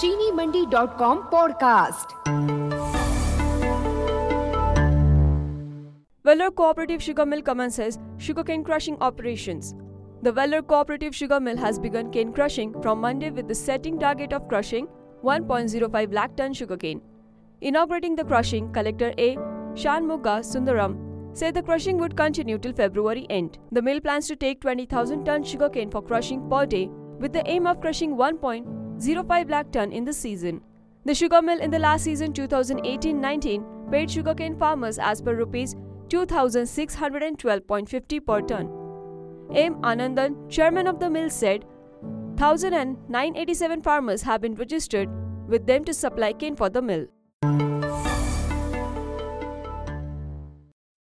cheenimandi.com podcast. Vellore Cooperative Sugar Mill commences sugarcane crushing operations. The Vellore Cooperative Sugar Mill has begun cane crushing from Monday with the setting target of crushing 1.05 lakh ton sugarcane. Inaugurating the crushing, Collector A. Shanmugha Sundaram said the crushing would continue till February end. The mill plans to take 20,000 tons sugarcane for crushing per day with the aim of crushing 1.05 lakh ton in the season. The sugar mill in the last season 2018-19 paid sugarcane farmers as per Rs 2,612.50 per ton. M. Anandan, chairman of the mill, said 1,987 farmers have been registered with them to supply cane for the mill.